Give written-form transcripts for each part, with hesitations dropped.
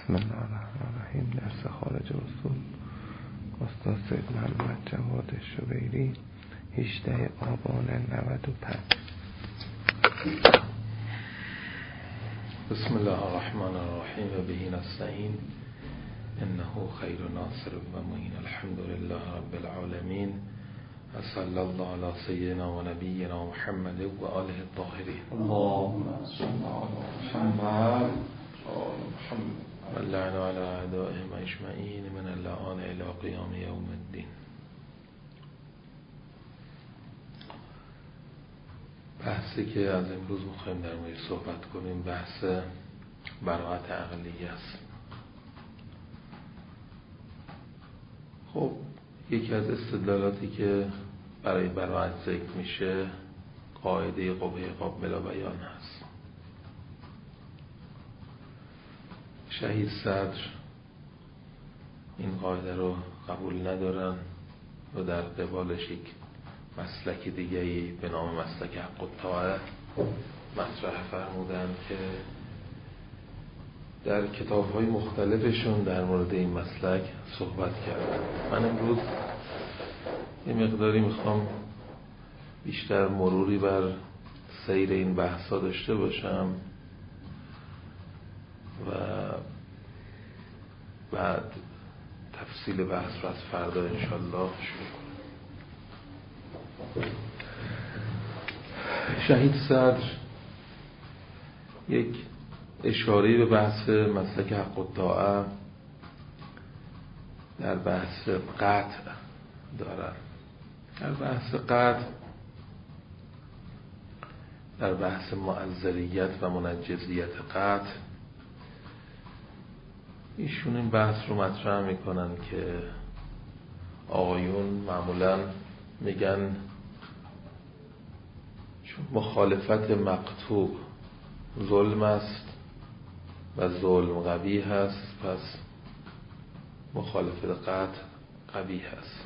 بسم الله الرحمن الرحیم. درس خارج اصول استاد سید محمد جواد شبیری 18 آبان 95. بسم الله الرحمن الرحیم و به نستعین انه خیر ناصر و معین. الحمد لله رب العالمین و صلی الله علی سیدنا و نبینا محمد و آله الطاهرین. اللهم صل علی محمد و لعن علی اعدائهم اجمعین من اللعان الی قیام یوم الدین. بحثی که از امروز میخوایم در موردش صحبت کنیم بحث براءت عقلیه است. خب یکی از استدلالاتی که برای براءت ذکر میشه قاعده قبح قابل بیان هست. شهید صدر این قاعده رو قبول ندارن و در قبالش یک مسلک دیگه‌ای به نام مسلک حق الطاعه مطرح فرمودن که در کتاب‌های مختلفشون در مورد این مسلک صحبت کردن. من امروز یه مقداری میخوام بیشتر مروری بر سیر این بحثا داشته باشم و بعد تفصیل بحث رو از فردا انشالله شروع کنم. شهید صدر یک اشاره به بحث مسلک حق الطاعه در بحث قطع دارن. در بحث قطع، در بحث معذریت و منجزیت قطع، ایشون این بحث رو مطرح میکنن که آقایون معمولا میگن چون مخالفت مقطوع ظلم است و ظلم قبیح است، پس مخالفت قطع قبیح است.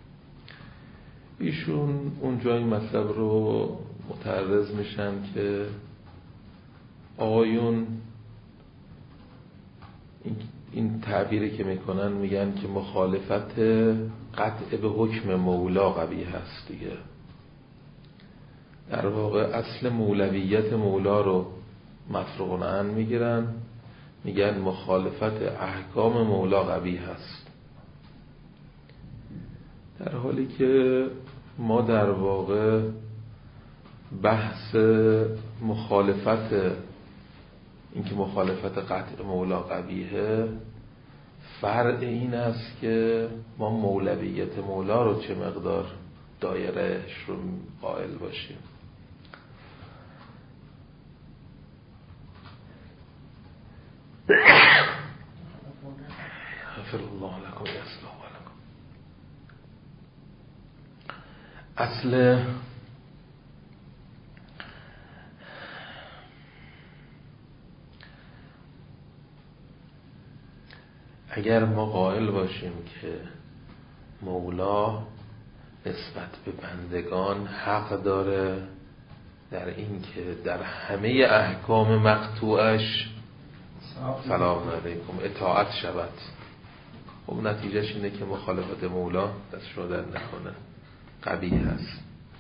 ایشون اونجا این مطلب رو متعرض میشن که آقایون این تعبیری که میکنن میگن که مخالفت قطع به حکم مولا قبیح هست دیگه. در واقع اصل مولویت مولا رو مفروغ عن میگیرن، میگن مخالفت احکام مولا قبیح هست، در حالی که ما در واقع بحث مخالفت، اینکه مخالفت قطع مولا قبیحه، فرع این است که ما مولویت مولا رو چه مقدار دایرهش رو قائل باشیم. غفر الله لکم یصلح لکم. اصل اگر ما قائل باشیم که مولا نسبت به بندگان حق داره در این که در همه احکام مقطوعش سلام علیکم اطاعت شود، خب نتیجهش اینه که مخالفت مولا دست شدن نکنه قبیح هست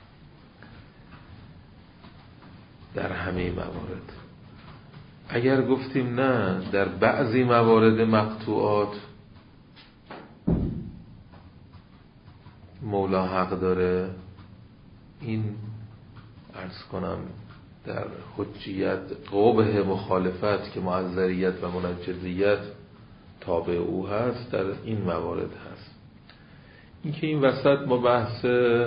در همه موارد. اگر گفتیم نه، در بعضی موارد مقطوعات مولا حق داره، این عرض کنم در حجیت قبح مخالفت که معذریت و منجزیت تابع او هست در این موارد هست. این که این وسط ما بحث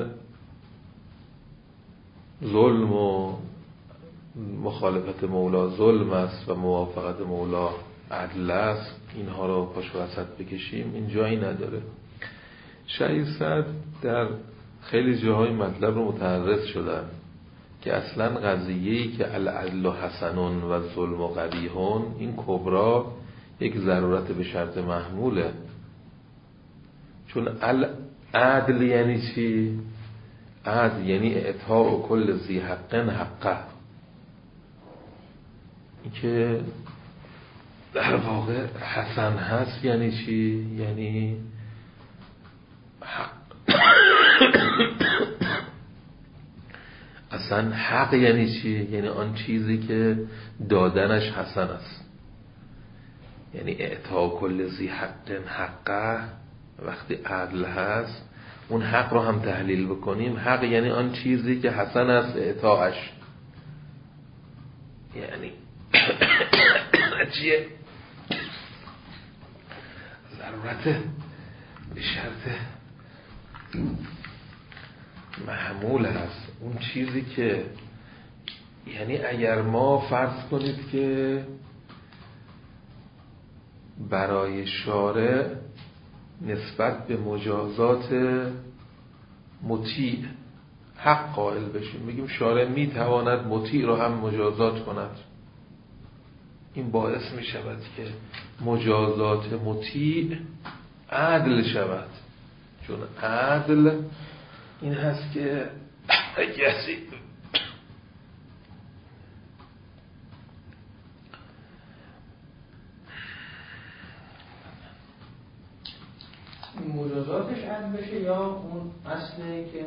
ظلم و مخالفت مولا ظلم است و موافقت مولا عدل است، اینها رو پاش وسط بکشیم، این جایی نداره. شهید صدر در خیلی جاهای مطلب رو متعرض شدن که اصلا قضیه‌ای که العدل حسنون و ظلم و قبیحون، این کبرا یک ضرورت به شرط محموله. چون العدل یعنی چی؟ عدل یعنی اعطاء کل ذی حق حقه، این که در واقع حسن هست یعنی چی؟ یعنی حق. اصلا حق یعنی چی؟ یعنی آن چیزی که دادنش حسن است. یعنی اعطا کل ذی حق حقه. وقتی عدل هست اون حق رو هم تحلیل بکنیم، حق یعنی آن چیزی که حسن است اعطاش. یعنی چیه؟ ضرورته به شرط محمول هست. اون چیزی که یعنی اگر ما فرض کنید که برای شارع نسبت به مجازات مطیع حق قائل بشیم، بگیم شارع میتواند مطیع رو هم مجازات کند، این باعث می شود که مجازات مطیع عدل شود. چون عدل این هست که کسی مجازاتش عدل بشه یا اون اصله که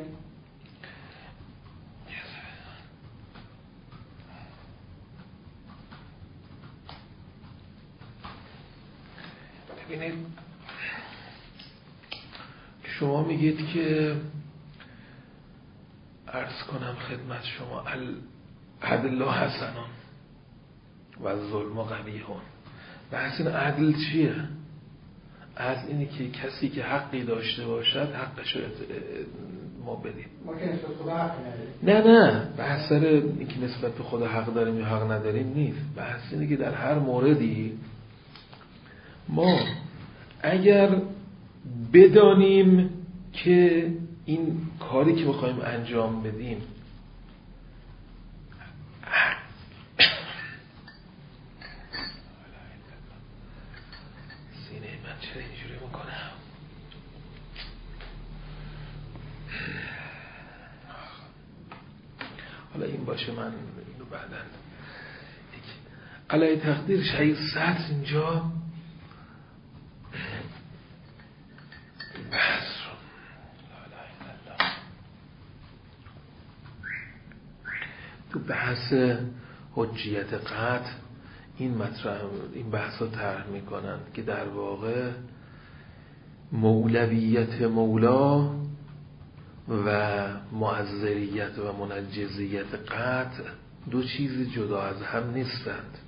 ببینید شما میگید که عرض کنم خدمت شما عدل حسنان و ظلم قبیحون. بحث این عدل چیه؟ عدل اینه که کسی که حقی داشته باشد حقش رو ما بدیم. ما که نسبت خدا حق نداریم. نه بحث سر اینکه نسبت به خدا حق داریم یا حق نداریم نیست. بحث اینه که در هر موردی ما اگر بدانیم که این کاری که بخوایم انجام بدیم سینه من چرا اینجوری میکنم؟ حالا این باشه، من اینو بعداً علای تقدیر شهید سطر اینجا بحث رو تو بحث حجیت قطع این بحث رو طرح میکنن که در واقع مولویت مولا و معذریت و منجزیت قطع دو چیز جدا از هم نیستند.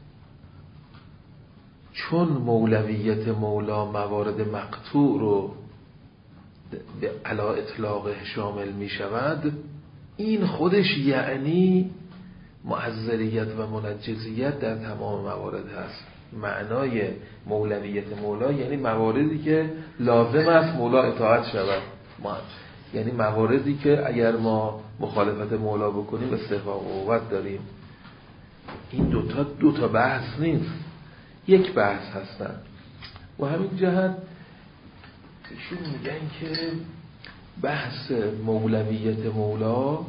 چون مولویت مولا موارد مقطوع رو به علا اطلاق شامل می شود، این خودش یعنی معذریت و منجزیت در تمام موارد هست. معنای مولویت مولا یعنی مواردی که لازم است مولا اطاعت شود، یعنی مواردی که اگر ما مخالفت مولا بکنیم استحقاق عقوبت داریم. این دوتا بحث نیست، یک بحث هستن. و همین جهت ایشون میگن که بحث مولویت مولا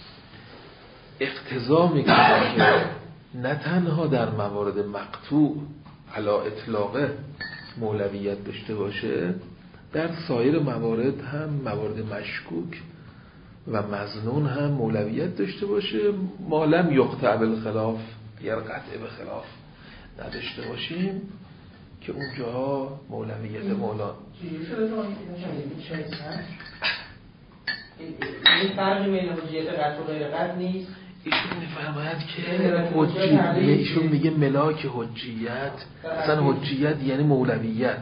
اقتضا میکنه که نه تنها در موارد مقطوع علا اطلاق مولویت داشته باشه، در سایر موارد هم موارد مشکوک و مظنون هم مولویت داشته باشه، ما لم یقطع بالخلاف، یا قطع به خلاف نداشته باشیم که اونجا مولویت مولا این فرقی بین حجیت قطع و غیر قطع نیست. ایشون میفرماید که ایشون میگه ملاک حجیت، اصلا حجیت یعنی مولویت.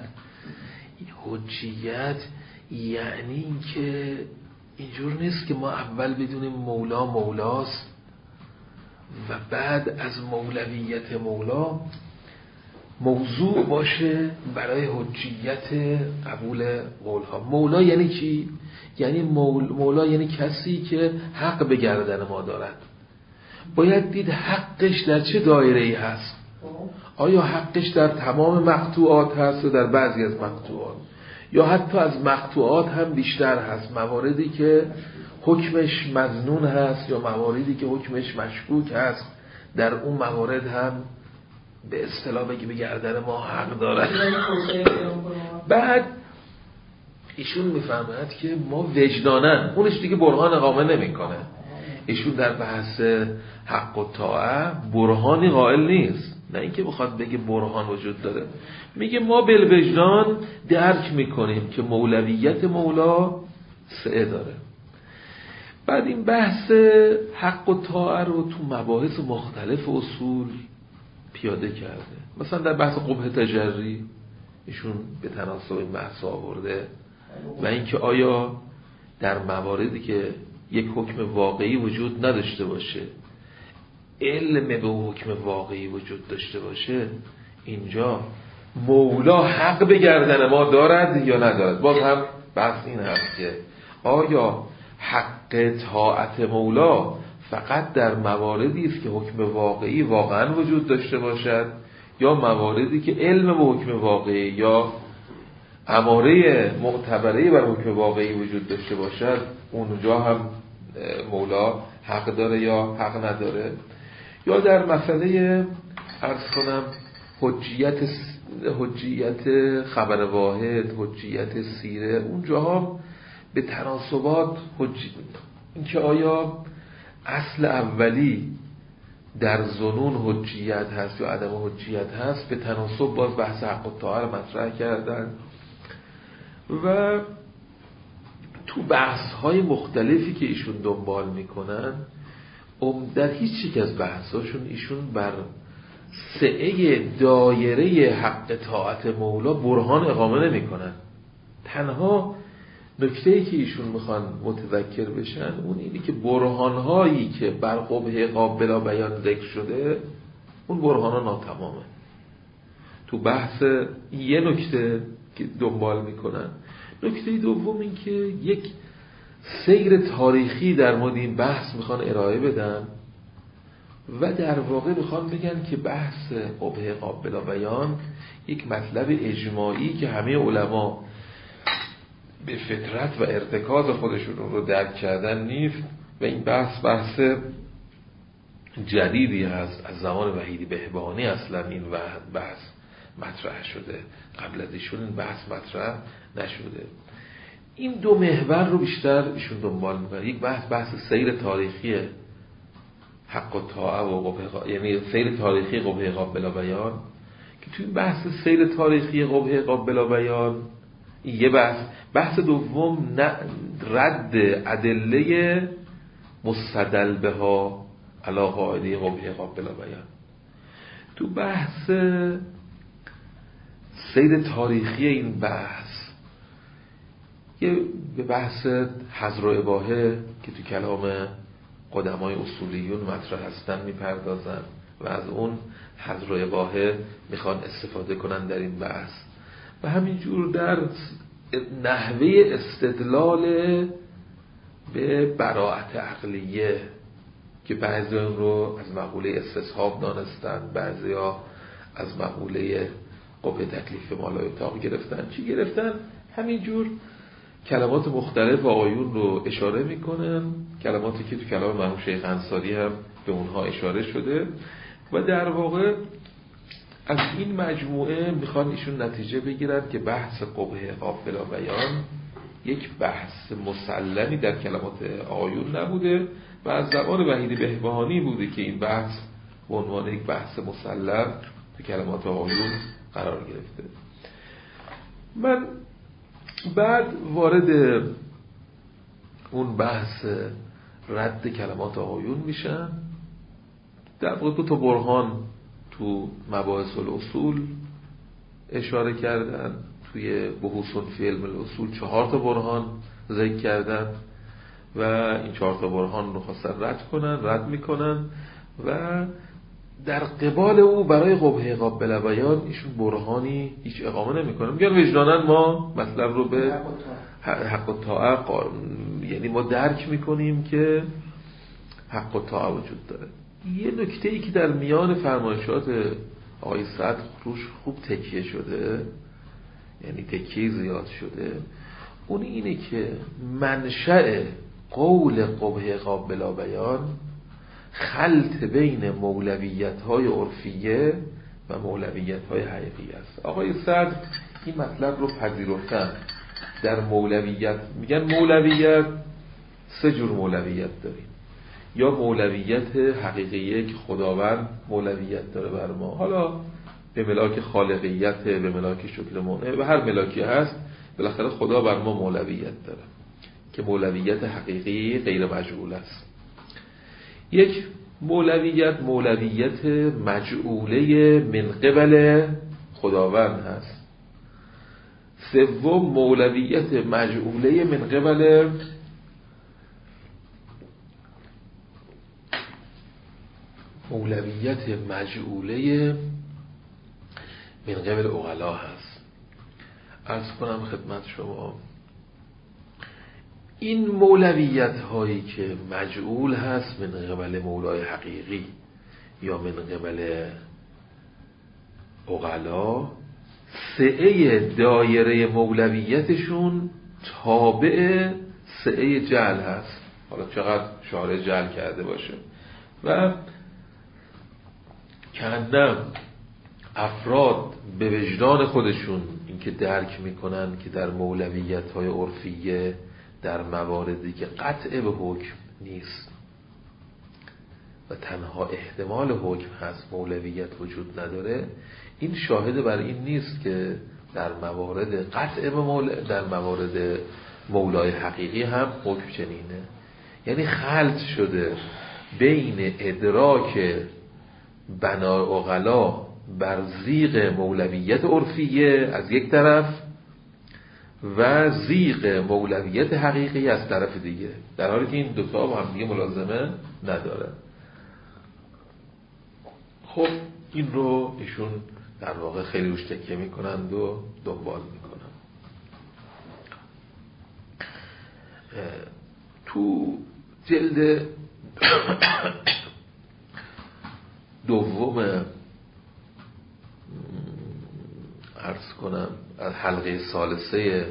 حجیت یعنی این که اینجور نیست که ما اول بدونیم مولا مولاست و بعد از مولویت مولا موضوع باشه برای حجیت قبول قولها. مولا یعنی چی؟ یعنی مولا یعنی کسی که حق به گردن ما دارد. باید دید حقش در چه دایره‌ای هست. آیا حقش در تمام مقطوعات هست و در بعضی از مقطوعات، یا حتی از مقطوعات هم بیشتر هست، مواردی که حکمش مظنون هست یا مواردی که حکمش مشکوک هست، در اون موارد هم به اصطلاح بگی به گردن ما حق دارد. بعد ایشون میفهمد که ما وجدانن، اونش دیگه برهان اقامه نمیکنه. ایشون در بحث حق و طاعه برهانی قائل نیست، نه اینکه بخواد بگه برهان وجود داره، میگه ما بالوجدان درک میکنیم که مولویت مولا سعه داره. بعد این بحث حق و طاعه رو تو مباحث مختلف اصول پیاده کرده. مثلا در بحث قبح تجری ایشون به تناسب این بحث آورده و اینکه آیا در مواردی که یک حکم واقعی وجود نداشته باشه علم به حکم واقعی وجود داشته باشه، اینجا مولا حق به گردن ما دارد یا ندارد. باز هم بحث این هست که آیا حق طاعت مولا فقط در مواردی است که حکم واقعی واقعا وجود داشته باشد یا مواردی که علم به حکم واقعی یا اماره معتبره بر حکم واقعی وجود داشته باشد، اونجا هم مولا حق داره یا حق نداره. یا در مسئله عرض کنم حجیت خبر واحد، حجیت سیره، اونجاها به تناسبات اینکه آیا اصل اولی در ظنون حجیت هست یا عدم حجیت هست، به تناسب باز بحث حق و طاعه رو مطرح کردن. و تو بحث های مختلفی که ایشون دنبال میکنن، در هیچ یک از بحثاشون ایشون بر سعه دایره حق طاعت مولا برهان اقامه نمی کنن. تنها نکته‌ای که ایشون میخوان متذکر بشن اون اینی که برهانهایی که بر قبح عقاب بلا بیان ذکر شده اون برهانها ناتمامه. تو بحث یه نکته که دنبال میکنن. نکته دوم این که یک سیر تاریخی در مورد این بحث میخوان ارائه بدن و در واقع میخوان بگن که بحث قبح عقاب بلا بیان یک مطلب اجماعی که همه علما به فطرت و ارتکاز خودشون رو درک کردن نیست و این بحث جدیدی هست. از زمان وحیدی بهبهانی اصلا این بحث مطرح شده، قبل از ایشون این بحث مطرح نشده. این دو محور رو بیشتر ایشون دنبال میکنه. یک بحث سیر تاریخی حق و طاعه و قبح، یعنی سیر تاریخی قبح عقاب بلا بیان، که توی این بحث سیر تاریخی قبح عقاب بلا بیان یه بحث دوم رد ادله مستدل بها علی قاعده قبح عقاب بلا بیان. تو بحث سیر تاریخی این بحث به بحث حظر و اباحه که تو کلام قدمای اصولیون مطرح هستن میپردازن و از اون حظر و اباحه میخوان استفاده کنن در این بحث. و همینجور در نحوه استدلال به براءت عقلیه که بعضی اون رو از مقوله استصحاب دانستن، بعضی ها از مقوله قبح تکلیف ما لا یطاق گرفتن. چی گرفتن؟ همینجور کلمات مختلف آقایون رو اشاره میکنن، کلماتی که تو کلام مرحوم شیخ انصاری هم به اونها اشاره شده و در واقع از این مجموعه میخوان ایشون نتیجه بگیرن که بحث قبح عقاب بلا بیان یک بحث مسلمی در کلمات آقایون نبوده و از زبان وحیدی بهبهانی بوده که این بحث به عنوان یک بحث مسلم تو کلمات آقایون قرار گرفته. من بعد وارد اون بحث رد کلمات آقایون میشم. در واقع دو تا برهان تو مباحث الاصول اشاره کردن، توی بحوث فی علم الاصول 4 تا برهان ذکر کردن و این 4 تا برهان رو خواستن رد میکنن و در قبال او برای قبح عقاب بلا بیان ایشون برهانی هیچ اقامه نمیکنن. میگن وجدانن ما مطلب رو به حق و طاعه یعنی ما درک میکنیم که حق و طاعه وجود داره. یه نکته‌ای که در میان فرمایشات آقای سعد روش خوب تکیه شده، یعنی تکیه زیاد شده، اون اینه که منشأ قول قبح عقاب بلا بیان خلط بین مولویت‌های عرفیه و مولویت‌های حقیقی است. آقای صدر این مطلب رو پذیرفتن. در مولویت میگن مولویت 3 جور مولویت داریم. یا مولویت حقیقیه که خداوند مولویت داره بر ما، حالا به ملاک خالقیت، به ملاک شکل معنی، به هر ملاکی هست، بالاخره خدا بر ما مولویت داره که مولویت حقیقی غیر مجعول است. یک مولویت مجعوله من قبل خداوند هست. سوم مولویت مجعوله من قبل عقلا هست. عرض کنم خدمت شما این مولویت هایی که مجعول هست من قبل مولای حقیقی یا من قبل عقلا، سعه دایره مولویتشون تابع سعه جعل هست. حالا چقدر شارع جعل کرده باشه و کندم افراد به وجدان خودشون اینکه درک میکنن که در مولویت‌های عرفیه در مواردی که قطع به حکم نیست و تنها احتمال حکم هست، مولویت وجود نداره، این شاهد بر این نیست که در موارد قطع به در موارد مولای حقیقی هم حکم چنینه. یعنی خلط شده بین ادراک بنا عقلا بر زیغ مولویت عرفیه از یک طرف و زیغ مولویت حقیقی از طرف دیگه، در حالی که این دوتا با هم دیگه ملازمه نداره. خب این رو ایشون در واقع خیلی روش تکیه میکنند و دنبال میکنند. تو جلد دوم عرض کنم حلقه ثالثه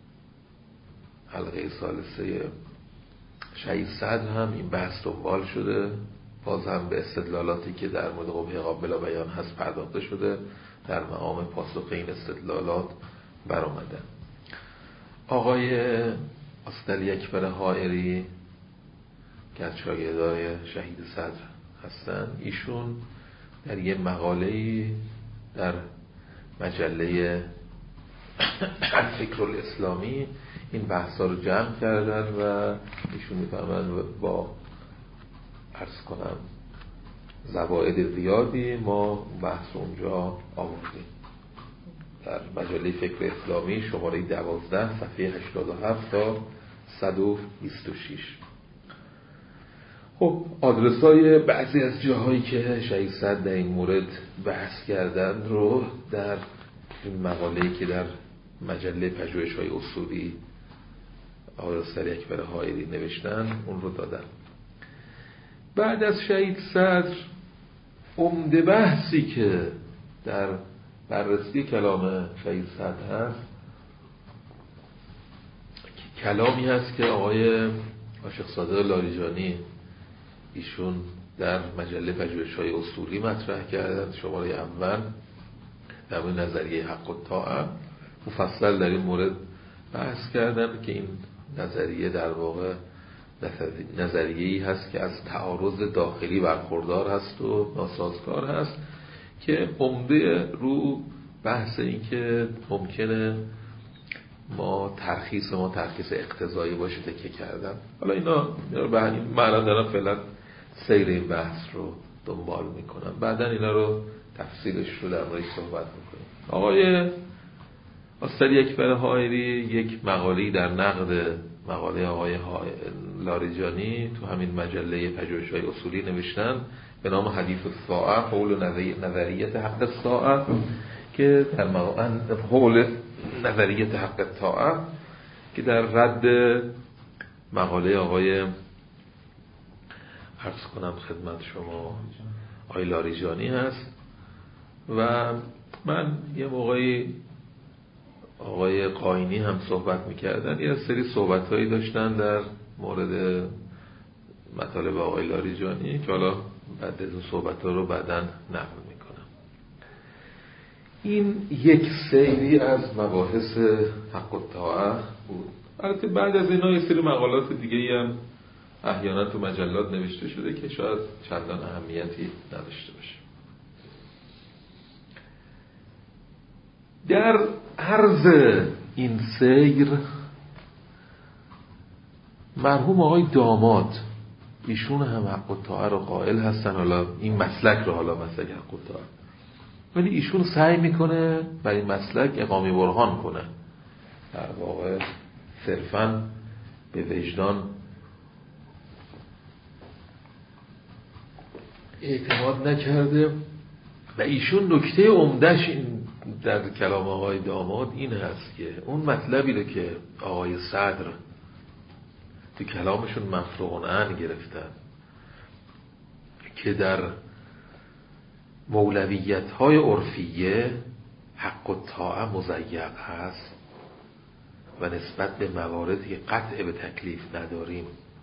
شهید صدر هم این بحث دنبال شده، باز هم به استدلالاتی که در مورد قبه قابل بیان هست پرداخته شده، در مقام پاسخ این استدلالات برآمده. آقای استادی اکبر حائری که از شاگردای شهید صدر هستن، ایشون در یه مقاله‌ای در مجله الفکر الاسلامی این بحثا رو جمع کردن و ایشون میفهمن با عرض کنم زوائد زیادی ما بحث اونجا آوردیم. در مجله فکر اسلامی شماره 12 صفحه 87 تا 126. خب آدرسای بعضی از جاهایی که شهید صدر در این مورد بحث کردن رو در این مقاله‌ای که در مجله پژوهش‌های اصولی آقای استادی اکبر حائری نوشتن اون رو دادن. بعد از شهید صدر عمده بحثی که در بررسی کلام شهید صدر هست کلامی هست که آقای عاشق صادق لاریجانی ایشون در مجله پژوهش‌های اصولی مطرح کردن، شماره اول، در مورد نظریه حق و طاعه مفصل در این مورد بحث کردن که این نظریه در واقع نظریه‌ای هست که از تعارض داخلی برخوردار هست و ناسازگار هست که عمده رو بحث این که ممکنه ترخیص اقتضایی باشه تکیه کردن. حالا اینا رو به همین معنا دارن فعلا سیر این بحث رو دنبال میکنم، بعدن اینا رو تفصیلش رو در موردش صحبت میکنیم. آقای استادی اکبر حائری یک مقاله‌ای در نقد مقاله آقای لاریجانی تو همین مجله پژوهش‌های اصولی نوشتن به نام حدیث الساعه حول نظریت حق الساعه که در حول نظریت حق الطاعه که در رد مقاله آقای عرض کنم خدمت شما آقای لاریجانی هست. و من یه موقعی آقای قاینی هم صحبت میکردن، یه سری صحبت‌هایی داشتن در مورد مطالب آقای لاریجانی که حالا بعد از اون صحبت‌ها رو بعداً نقل میکنم. این یک سری از مباحث حق الطاعه بود. البته بعد از اینا یه سری مقالات دیگه هم احیانا تو مجلات نوشته شده که شاید چندان اهمیتی نداشته باشه. در عرض این سیر مرحوم آقای داماد، ایشون هم حق الطاعه رو قائل هستن، حالا این مسلک رو، حالا مسلک حق الطاعه، ولی ایشون سعی میکنه بر این مسلک اقامه برهان کنه، در واقع صرفاً به وجدان اعتماد نکرده. و ایشون نکته عمده‌اش این در کلام آقای داماد این هست که اون مطلبی رو که آقای صدر تو کلامشون مفروغن گرفتن که در مولویت‌های عرفیه حق الطاعه مضیق هست و نسبت به مواردی که قطع به تکلیف نداریم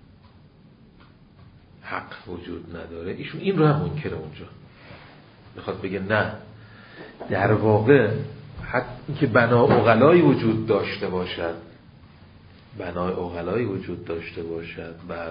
حق وجود نداره، ایشون این رو هم منکره. اونجا میخواد بگه نه، در واقع حتی اینکه بنا عقلایی وجود داشته باشد، بنای عقلایی وجود داشته باشد بر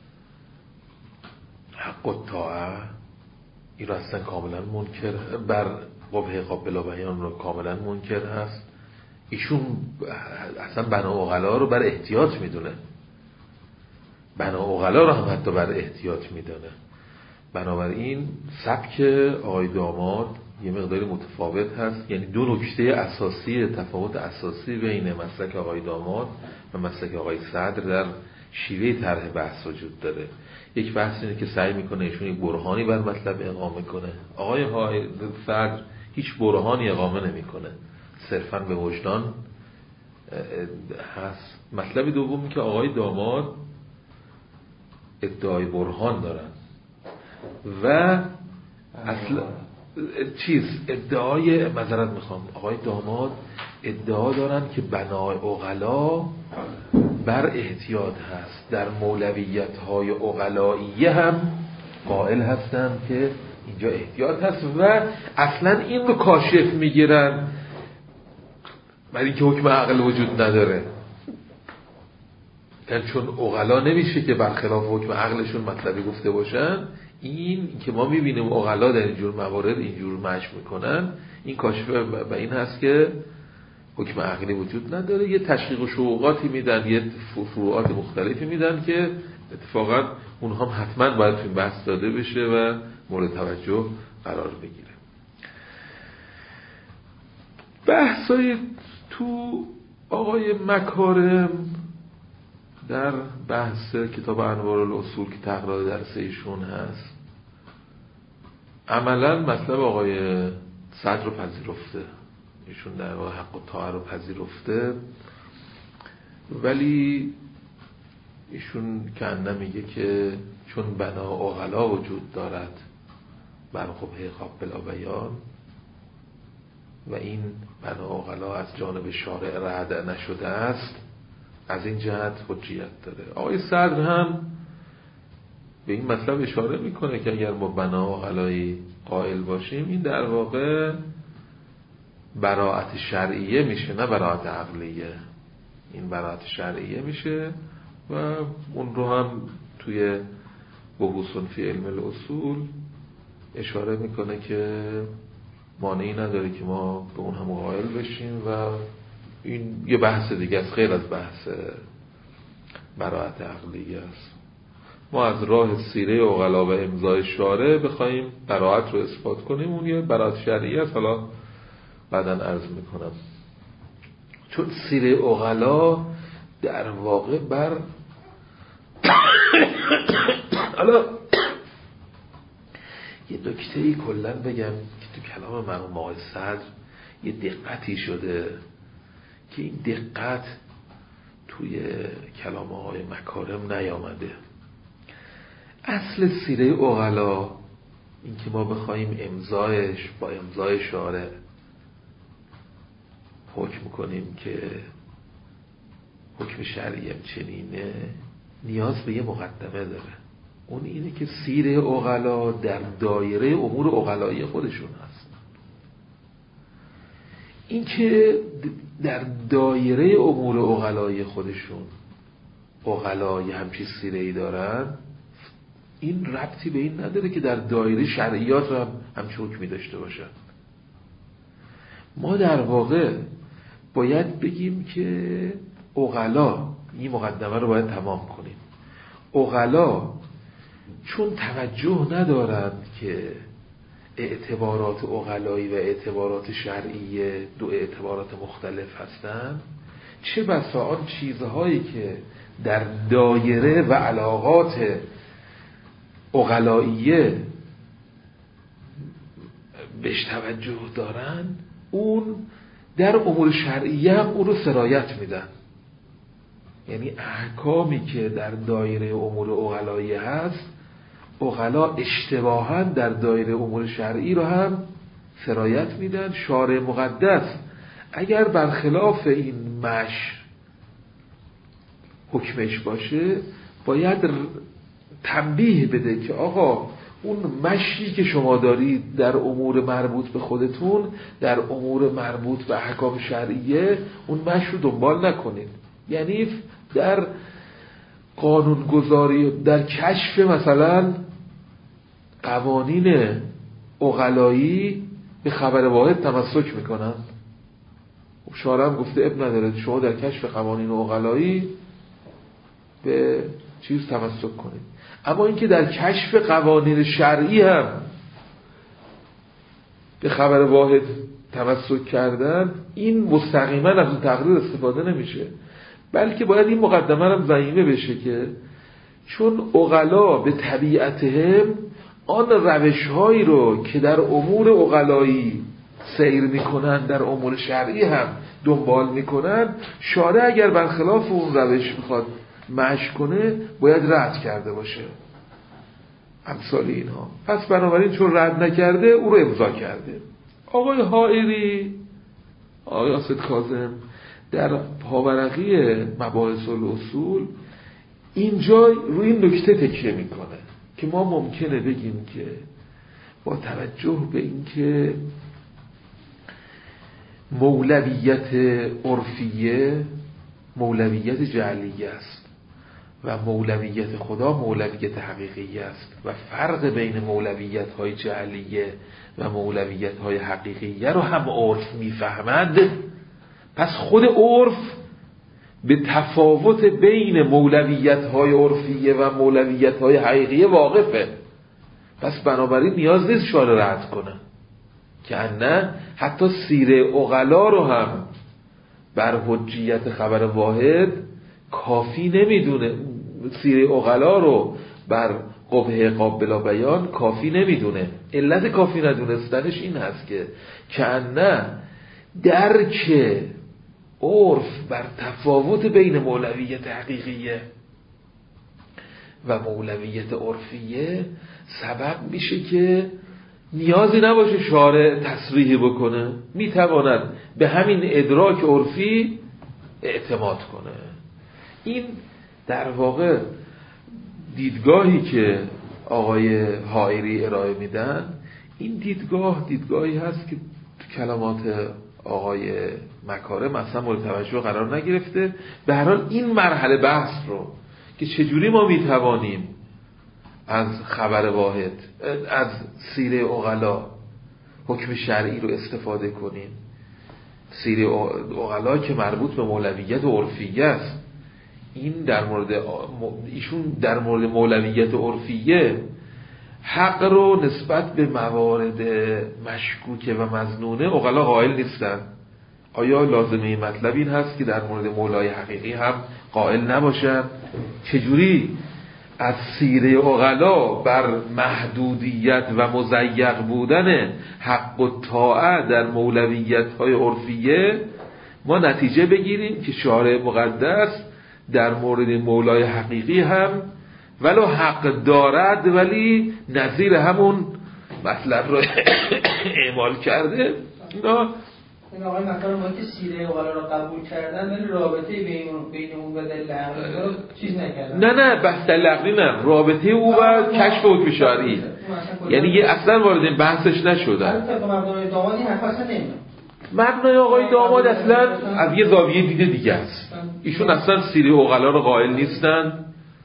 حق الطاعه، این رو اصلا کاملا منکر، بر قبح قابل بیان رو کاملا منکر هست. ایشون اصلا بنا عقلا رو بر احتیاط میدونه، بنا عقلا رو هم حتی بر احتیاط میدونه. بنابراین سبک آقای داماد یه مقداری متفاوت هست. یعنی دو نکته اساسی، تفاوت اساسی بین مسلک آقای داماد و مسلک آقای صدر در شیوه طرح بحث وجود داره. یک بحث اینه که سعی میکنه ایشون یک برهانی بر مطلب اقامه کنه، آقای صدر هیچ برهانی اقامه نمیکنه، صرفاً به وجدان هست. مطلب دومی که آقای داماد ادعای برهان دارن و اصلا ادعای معذرت میخوام، آقای داماد ادعا دارن که بنای عقلا بر احتیاط هست. در مولویت های عقلائیه هم قائل هستن که اینجا احتیاط هست و اصلا این رو کاشف میگیرن برای اینکه حکم عقل وجود نداره. یعنی چون عقلا نمیشه که برخلاف حکم عقلشون مطلبی گفته باشن، این که ما میبینیم عقلا در اینجور موارد اینجور مشی میکنن، این کاشف به این هست که حکم عقلی وجود نداره. یه تشقیق و شروعاتی میدن، یه فروعات مختلفی میدن که اتفاقا اونها هم حتما باید تو این بحث داده بشه و مورد توجه قرار بگیره. بحثای تو آقای مکارم در بحث کتاب انوار الاصول که تقرار درس ایشون هست، عملا مطلب آقای صدر رو پذیرفته، ایشون در واقع حق الطاعه رو پذیرفته، ولی ایشون کنده میگه که چون بنا عقلا وجود دارد بر قبح قابل بیان و این بنا عقلا از جانب شارع رد نشده است، از این جهت حجیت داره. آقای صدر هم به این مطلب اشاره میکنه که اگر ما بنا عقلایی قائل باشیم، این در واقع براءت شرعیه میشه، نه براءت عقلیه. این براءت شرعیه میشه و اون رو هم توی بحوث فی علم الاصول اشاره میکنه که مانعی نداره که ما به اون هم قائل بشیم و این یه بحث دیگه است، غیر از بحث براءت عقلیه است. ما از راه سیره عقلا و امضای شارع بخوایم براءت رو اثبات کنیم، اون یه براءت شرعیه است. حالا بعداً عرض میکنم. چون سیره عقلا در واقع بر حالا یه نکته‌ای کلاً بگم که تو کلام مرحوم آقای صدر یه دقتی شده که این دقت توی کلام آقای مکارم نیامده. اصل سیره عقلا این که ما بخوایم امضایش با امضای شارع حکم کنیم که حکم شرعی هم چنینه، نیاز به یه مقدمه داره. اون اینه که سیره عقلا در دایره امور عقلایی خودشون هست. این که در دایره امور عقلای خودشون عقلای همچین سیره‌ای دارن، این ربطی به این نداره که در دایره شرعیات هم همچین حکمی داشته باشن. ما در واقع باید بگیم که عقلا، این مقدمه رو باید تمام کنیم، عقلا چون توجه ندارند که اعتبارات عقلایی و اعتبارات شرعیه دو اعتبارات مختلف هستند، چه بسا آن چیزهایی که در دایره و علاقات عقلاییه بهش توجه دارن، اون در امور شرعیه هم اون رو سرایت میدن. یعنی احکامی که در دایره امور عقلاییه هست، عقلا اشتباهاً در دایره امور شرعی رو هم سرایت میدن. شارع مقدس اگر برخلاف این حکمش باشه، باید تنبیه بده که آقا اون مشی که شما دارید در امور مربوط به خودتون، در امور مربوط به احکام شرعیه، اون مش رو دنبال نکنید. یعنی در قانونگذاری، در کشف مثلا قوانین عقلایی به خبر واحد تمسک میکنن. شارع هم گفته اب نداره شما در کشف قوانین عقلایی به چیز تمسک کنید. اما اینکه در کشف قوانین شرعی هم به خبر واحد تمسک کردن، این مستقیما از اون تقریر استفاده نمیشه، بلکه باید این مقدمه هم ضمیمه بشه که چون عقلا به طبیعتهم آن روش‌هایی رو که در امور عقلایی سیر میکنن در امور شرعی هم دنبال میکنن، شارع اگر برخلاف اون روش میخواد مشی کنه باید رد کرده باشه، امثال اینها. پس بنابراین چون رد نکرده او رو امضا کرده. آقای حائری، آقای اسد کاظم در پاورقی مباحث الاصول اینجا روی این نکته تکیه میکنه که ما ممکنه بگیم که با توجه به اینکه مولویت عرفیه مولویت جعلیه است و مولویت خدا مولویت حقیقیه است و فرق بین مولویت های جعلیه و مولویت های حقیقیه رو هم عرف میفهمد، پس خود عرف به تفاوت بین مولویت های عرفیه و مولویت های حقیقیه واقفه. پس بنابراین نیاز نیست شارع رد کنه، که نه حتی سیره عقلا رو هم بر حجیت خبر واحد کافی نمیدونه، سیره عقلا رو بر قبح قابل بیان کافی نمیدونه. علت کافی ندونستنش این هست که نه درک عرف بر تفاوت بین مولویت حقیقیه و مولویت عرفیه سبب میشه که نیازی نباشه شارع تصریح بکنه، میتواند به همین ادراک عرفی اعتماد کنه. این در واقع دیدگاهی که آقای حائری ارائه میدن، این دیدگاهی هست که کلمات آقای مکارم اصلا مورد توجه قرار نگرفته. به هر حال این مرحله بحث رو که چجوری ما میتوانیم از خبر واحد، از سیره عقلا حکم شرعی رو استفاده کنیم، سیره عقلا که مربوط به مولویت عرفیه است، این ایشون در مورد مولویت عرفیه حق رو نسبت به موارد مشکوکه و مظنونه عقلا قائل نیستن. آیا لازمه این مطلب این هست که در مورد مولای حقیقی هم قائل نباشن؟ چجوری از سیره عقلا بر محدودیت و مضیق بودن حق و طاعه در مولویت های عرفیه ما نتیجه بگیریم که شارع مقدس در مورد مولای حقیقی هم ولو حق دارد ولی نظیر همون مطلب رو اعمال کرده؟ این آقای مکارم ما که سیره عقلا رو قبول کردن ولی رابطه بین اون و دلیل عقلی رو چیز نکردن. نه بحث دلیل عقلی نه، رابطه او و کشف حکم شرعی، یعنی اصلا وارد این بحثش نشدن. البته طبق مبنای دامادی حرف اصلا نمیاد. مبنای آقای داماد اصلا از یه زاویه دیگه است. ایشون اصلا سیره عقلا رو قائل نیستن،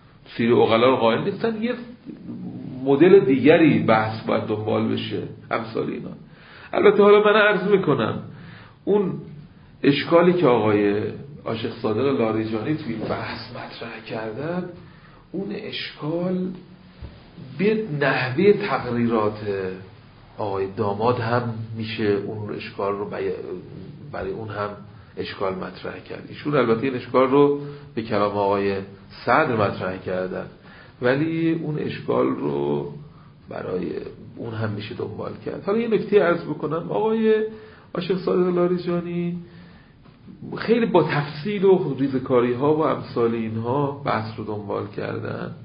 یه مدل دیگری بحث باید دنبال بشه امثال اینا. البته حالا من عرض میکنم اون اشکالی که آقای عاشق صادق لاریجانی توی بحث مطرح کردن، اون اشکال به نحوه تقریرات آقای داماد هم میشه اون اشکال رو برای اون هم اشکال مطرح کرد. ایشون البته این اشکال رو به کلام آقای صدر مطرح کردن، ولی اون اشکال رو برای اون هم میشه دنبال کرد. حالا یه نکته عرض بکنم، آقای عاشق صادق لاریجانی خیلی با تفصیل و ریزکاری ها و امثال اینها بحث رو دنبال کردن.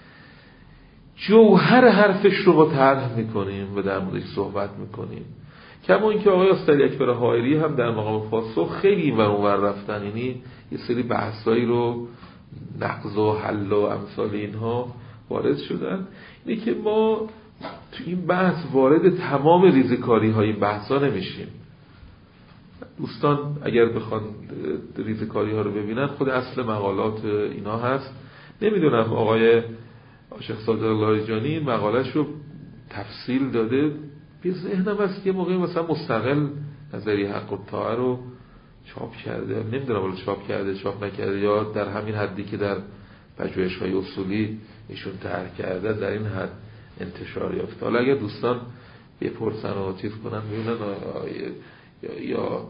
جوهر حرفش رو ما طرح میکنیم و در موردش صحبت میکنیم، کما اینکه آقای استاد اکبر حائری هم در مقام پاسخ خیلی این ور اون ور رفتن، یعنی یه سری بحثایی رو نقض و حل و امثال اینها وارد شدن. اینه که ما تو این بحث وارد تمام ریزکاری های این بحثا نمیشیم. دوستان اگر بخوان ریزکاری ها رو ببینن خود اصل مقالات اینا هست. نمیدونم آقای عاشق صادق لاریجانی این مقالش رو تفصیل داده، به ذهنم هست که موقعی مثلا مستقل نظریه حق الطاعه رو چاپ کرده، نمیدونم ولی چاپ کرده چاپ نکرده، یا در همین حدی که در پژوهش‌های اصولی ایشون طرح کرده در این حد انتشار یافته. حالا اگر دوستان بپرسن و چیز کنن ببینن یا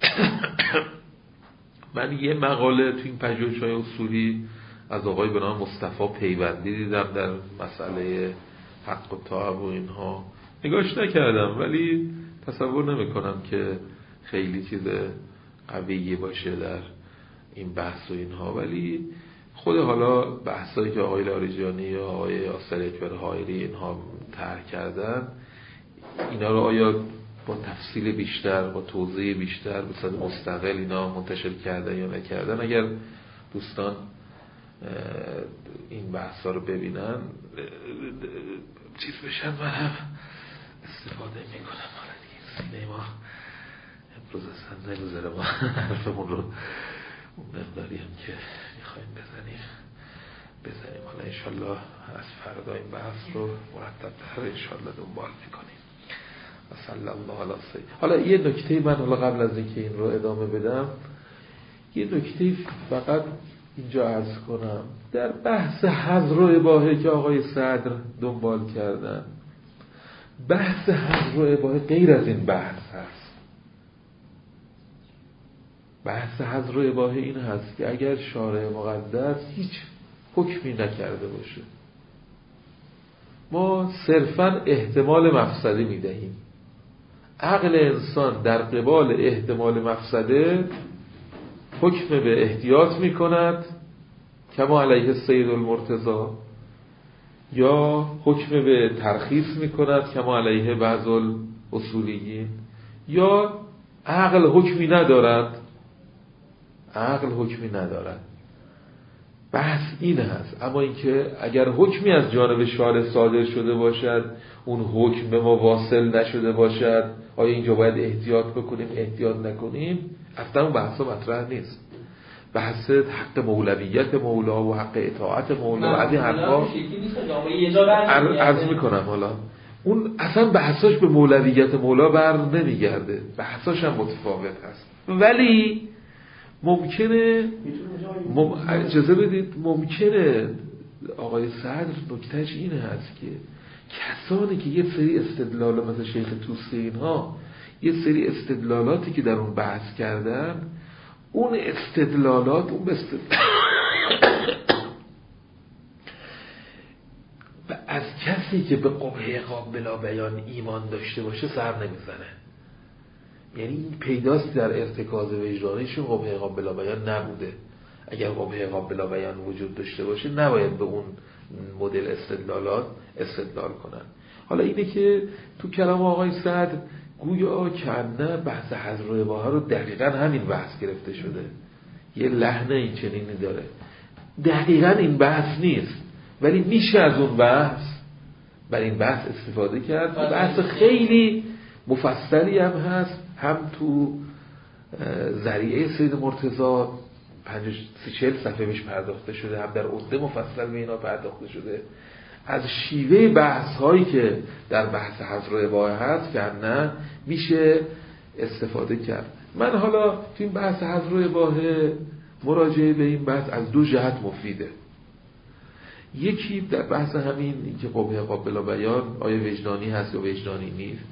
من یه مقاله تو این پژوهش‌های اصولی از آقای به نام مصطفی پیوندی دیدم در مسئله حق الطاعه و اینها، نگاش نکردم ولی تصور نمی‌کنم که خیلی چیز قویه باشه در این بحث و اینها. ولی خود حالا بحثایی که آقای لاریجانی یا آقای استاد اکبر حائری اینها طرح کردن، اینا رو آیا با تفصیل بیشتر با توضیح بیشتر به صورت مستقل اینا منتشر کردن یا نکردن، اگر دوستان این بحثا رو ببینن چیز بشن من هم استفاده میکنم. حالا دیگه سینه ما امروز اصلا نمیذاره ما حرفمون رو اون مقداری هم که میخواییم بزنیم. حالا انشالله از فردا این بحث رو مرتب‌تر انشالله دنبال میکنیم. صلی الله علی سید. حالا یه نکته من حالا قبل از اینکه این رو ادامه بدم یه نکته فقط اینجا عرض کنم. در بحث حظر و اباحه که آقای صدر دنبال کردن، بحث حظر و اباحه غیر از این بحث هست. بحث حظر و اباحه این هست که اگر شارع مقدس هیچ حکمی نکرده باشه، ما صرفاً احتمال مفسده میدهیم. عقل انسان در قبال احتمال مفسده حکم به احتیاط میکند کما علیه سید المرتضی، یا حکم به ترخیص میکند کما علیه بعض الاصولیین، یا عقل حکمی ندارد. بحث این هست. اما اینکه اگر حکمی از جانب شارع صادر شده باشد اون حکم به ما واصل نشده باشد، آیا اینجا باید احتیاط بکنیم احتیاط نکنیم، اصلا اون بحثا مطرح نیست. بحث حق مولویت مولا و حق اطاعت مولا و از این حرفا عرض میکنم. حالا اون اصلا بحثاش به مولویت مولا بر نمیگرده، بحثاش هم متفاوت هست. ولی ممکنه اجازه بدید، ممکنه آقای صدر نکتهش این هست که کسانی که یه سری استدلال مثل شیخ توسی اینها یه سری استدلالاتی که در اون بحث کردن، اون استدلالات از کسی که به قبه قابل بیان ایمان داشته باشه سر نمیزنه. یعنی این پیداست در ارتکاز وجدانیشون قبه قابل بیان نبوده. اگر قبه قابل بیان وجود داشته باشه نباید به اون مدل استدلال کنن. حالا اینه که تو کلام آقای صدر گویا کنه بحث حظر و اباحه رو دقیقاً همین بحث گرفته شده، یه لحنه این چنینی داره. دقیقاً این بحث نیست، ولی میشه از اون بحث بر این بحث استفاده کرد. بحث خیلی مفصلی هم هست، هم تو ذریعه سید مرتضی 40 صفحه بهش پرداخته شده، هم در عده مفصل به اینا پرداخته شده. از شیوه بحث هایی که در بحث حظر و اباحه هست که نه میشه استفاده کرد. من حالا تو این بحث حظر و اباحه مراجعه به این بحث از دو جهت مفیده. یکی در بحث همین که قبح قابل بیان آیا وجدانی هست یا وجدانی نیست.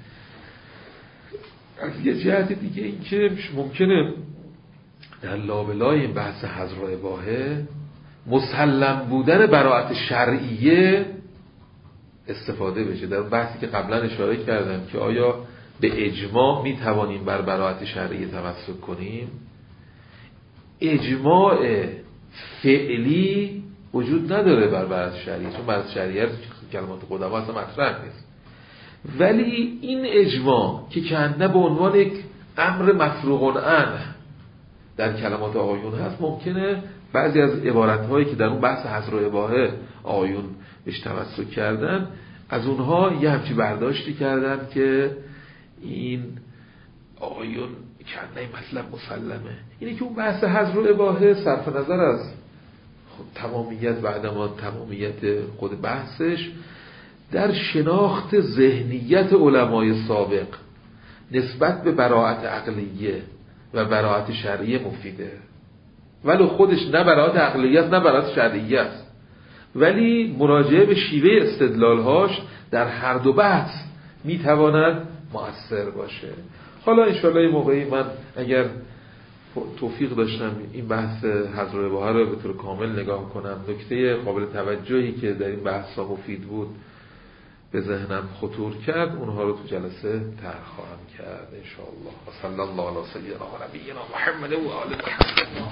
از یه جهت دیگه این که ممکنه در لابلای این بحث حظر و اباحه مسلم بودن براءت شرعیه استفاده بشه. در بحثی که قبلا اشاره کردم که آیا به اجماع می توانیم بر براءت شرعیه تمسک کنیم، اجماع فعلی وجود نداره بر براءت شرعیه، چون براءت شرعیه کلمات قدما اصلا مطرح نیست. ولی این اجماع که کنده به عنوان یک امر مفروغ عنه در کلمات آقایون هست، ممکنه بعضی از عبارت‌هایی که در اون بحث حظر و اباحه آقایون بهش تمسک کردن، از اونها یه همچی برداشتی کردن که این آقایون کنده این مطلب مسلمه. اینه که اون بحث حظر و اباحه صرف نظر از تمامیت و عدم تمامیت خود بحثش در شناخت ذهنیت علمای سابق نسبت به براءت عقلیه و براءت شرعیه مفیده. ولی خودش نه براءت عقلیه است نه براءت شرعیه است، ولی مراجعه به شیوه استدلالهاش در هر دو بحث میتواند مؤثر باشه. حالا انشاءالله این موقعی من اگر توفیق داشتم این بحث حظر و اباحه رو به طور کامل نگاه کنم، نکته قابل توجهی که در این بحث مفید بود به ذهنم خطور کرد، اونها رو تو جلسه طرح خواهم کرد ان شاء الله. صلی الله علی سیدنا و نبینا محمد و آل محمد.